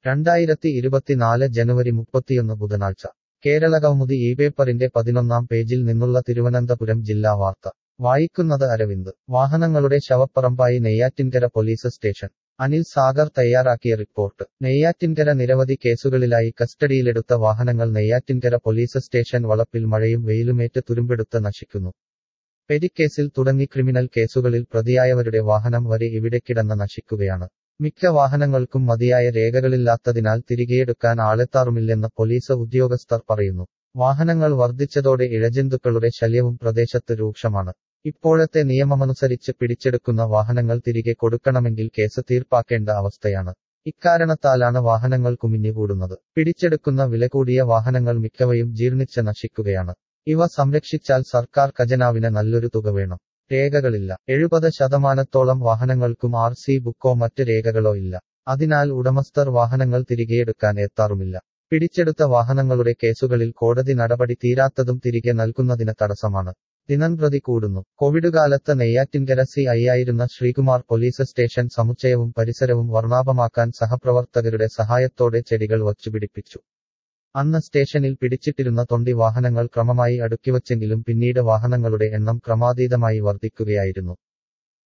2024 ജനുവരി 31 ബുധനാഴ്ച കേരളകൗമുദി ഈ പേപ്പറിന്റെ 11-ാം പേജിൽ നിന്നുള്ള തിരുവനന്തപുരം ജില്ലാ വാർത്ത വായിക്കുന്നത് അരവിന്ദ് വാഹനങ്ങളുടെ ശവപ്പറമ്പായി നെയ്യാറ്റിൻകര പോലീസ് സ്റ്റേഷൻ അനിൽ സാഗർ തയ്യാറാക്കിയ റിപ്പോർട്ട് നെയ്യാറ്റിൻകര നിരവധി കേസുകളിലായി കസ്റ്റഡിയിലെടുത്ത വാഹനങ്ങൾ നെയ്യാറ്റിൻകര പോലീസ് സ്റ്റേഷൻ വളപ്പിൽ മഴയും വെയിലുമേറ്റ് തുരുമ്പെടുത്ത് നശിക്കുന്നു പെരിക്കേസിൽ തുടങ്ങി ക്രിമിനൽ കേസുകളിൽ പ്രതിയായവരുടെ വാഹനം വരെ ഇവിടെ കിടന്ന് നശിക്കുകയാണ് മിക്ക വാഹനങ്ങൾക്കും മതിയായ രേഖകളില്ലാത്തതിനാൽ തിരികെയെടുക്കാൻ ആളെത്താറുമില്ലെന്ന് പോലീസ് ഉദ്യോഗസ്ഥർ പറയുന്നു വാഹനങ്ങൾ വർദ്ധിച്ചതോടെ ഇഴജന്തുക്കളുടെ ശല്യവും പ്രദേശത്ത് രൂക്ഷമാണ് ഇപ്പോഴത്തെ നിയമമനുസരിച്ച് പിടിച്ചെടുക്കുന്ന വാഹനങ്ങൾ തിരികെ കൊടുക്കണമെങ്കിൽ കേസ് തീർപ്പാക്കേണ്ട അവസ്ഥയാണ് ഇക്കാരണത്താലാണ് വാഹനങ്ങൾ കുമിഞ്ഞുകൂടുന്നത് പിടിച്ചെടുക്കുന്ന വില കൂടിയ വാഹനങ്ങൾ മിക്കവയും ജീർണിച്ച് നശിക്കുകയാണ് ഇവ സംരക്ഷിച്ചാൽ സർക്കാർ ഖജനാവിന് നല്ലൊരു തുക വേണം രേഖകളില്ല 70% വാഹനങ്ങൾക്കും RC ബുക്കോ മറ്റ് രേഖകളോ ഇല്ല അതിനാൽ ഉടമസ്ഥർ വാഹനങ്ങൾ തിരികെയെടുക്കാൻ എത്താറുമില്ല പിടിച്ചെടുത്ത വാഹനങ്ങളുടെ കേസുകളിൽ കോടതി നടപടി തീരാത്തതും തിരികെ നൽകുന്നതിന് തടസ്സമാണ് ദിനംപ്രതി കൂടുന്നു കോവിഡ് കാലത്ത് നെയ്യാറ്റിൻകര CI ആയിരുന്ന ശ്രീകുമാർ പോലീസ് സ്റ്റേഷൻ സമുച്ചയവും പരിസരവും വർണ്ണാഭമാക്കാൻ സഹപ്രവർത്തകരുടെ സഹായത്തോടെ ചെടികൾ വച്ചുപിടിപ്പിച്ചു അന്ന് സ്റ്റേഷനിൽ പിടിച്ചിട്ടിരുന്ന തൊണ്ടി വാഹനങ്ങൾ ക്രമമായി അടുക്കിവച്ചെങ്കിലും പിന്നീട് വാഹനങ്ങളുടെ എണ്ണം ക്രമാതീതമായി വർദ്ധിക്കുകയായിരുന്നു